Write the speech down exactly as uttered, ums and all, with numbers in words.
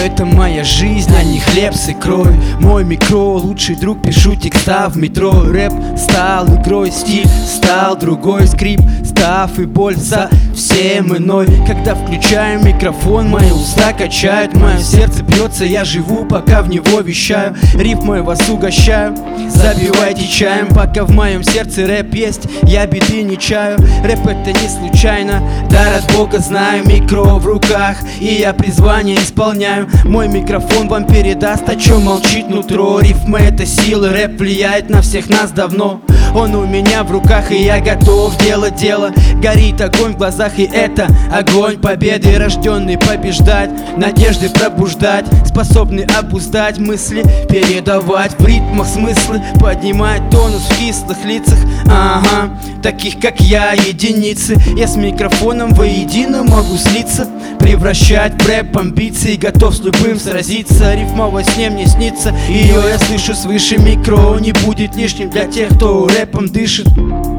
это моя жизнь, а не хлеб с икрой. Мой микро, лучший друг, пишу текста в метро. Рэп стал игрой, стиль стал другой, скрип став и боль совсем иной. Когда включаю микрофон, мои уста качают, мое сердце бьется, я живу, пока в него вещаю. Рифмой вас угощаю, забивайте чаем, пока в моем сердце рэп есть, я беды не чаю. Рэп это не случайно, дар от Бога знаю. Микро в руках, и я призвание исполняю. Мой микрофон вам передаст, о чем молчит нутро. Рифмы это силы, рэп влияет на всех нас давно. Он у меня в руках, и я готов делать дело. Горит огонь в глазах, и это огонь победы. Рожденный побеждать, надежды пробуждать, способный обуздать мысли, передавать в ритмах смыслы, поднимать тонус в кислых лицах. Ага, таких как я, единицы. Я с микрофоном воедино могу слиться, превращать в рэп амбиции, готов с любым сразиться. Рифма во сне мне снится, ее я слышу свыше. Микро не будет лишним для тех, кто рэпом дышит.